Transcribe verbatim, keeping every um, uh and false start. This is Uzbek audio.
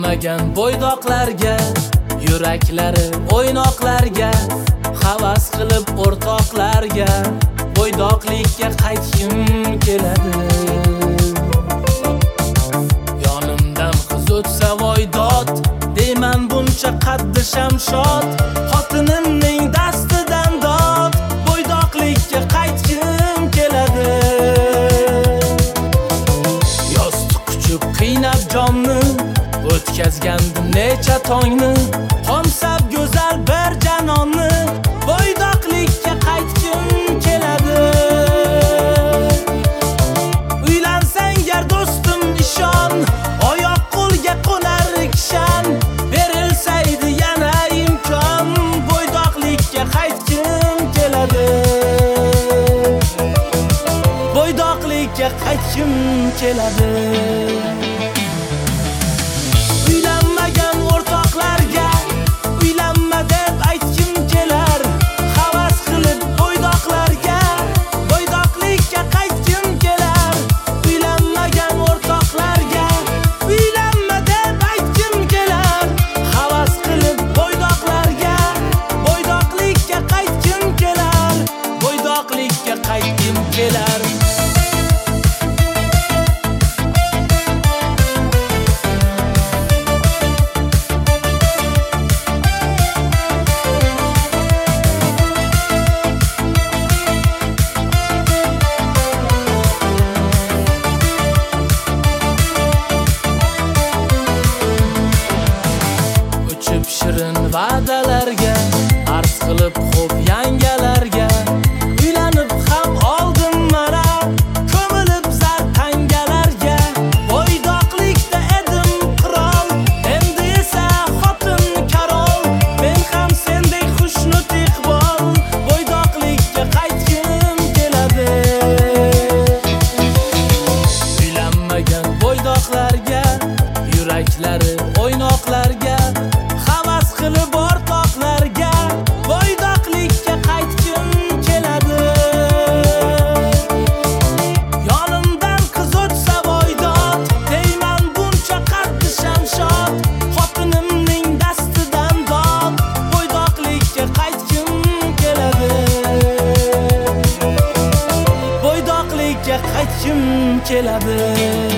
Uylanmagan bo'ydoqlarga, yuraklari o'ynoqlarga, havas qilib o'rtoqlarga bo'ydoqlikka qaytishim keladi. Yonimdan qiz o'tsa voydod, deyman buncha qaddi shamshod, xotinimning dastidan dod, bo'ydoqlikka qaytishim keladi. Yostiq quchib qiynab jonni, o'tkazgandim necha tongni, qomsab go'zal bir janonni, bo'ydoqlikka qaytishim keladi. Uylansang gar do'stim ishon, oyoq qo'lga qo'nar kishan, berilsaydi yana imkon, bo'ydoqlikka qaytishim keladi. Bo'ydoqlikka qaytishim keladi. Uylanmagan o'rtoqlarga uylanma deb aytishim kelar. Havas qilib bo'ydoqlarga bo'ydoqlikka qaytishim kelar. Uylanmagan o'rtoqlarga uylanma deb aytishim kelar. Havas qilib bo'ydoqlarga bo'ydoqlikka qaytishim kelar. Bo'ydoqlikka qaytishim kelar. Shirin va'dalarga, arz qilib xo'p yangalarga, uylanib ham oldim mana, ko'milib zar tangalarga. Bo'ydoqlikda edim qirol, endi esa xotin karol, men ham sendek xushnud iqbol, bo'ydoqlikka qaytishim keladi. Uylanmagan bo'ydoqlarga, yuraklari o'ynoqlarga, havas qilib o'rtoqlarga bo'ydoqlikka qaytishim keladi. Yonimdan qiz o'tsa voydod, deyman buncha qaddi shamshod, xotinimning dastidan dod, bo'ydoqlikka qaytishim keladi. Bo'ydoqlikka qaytishim keladi.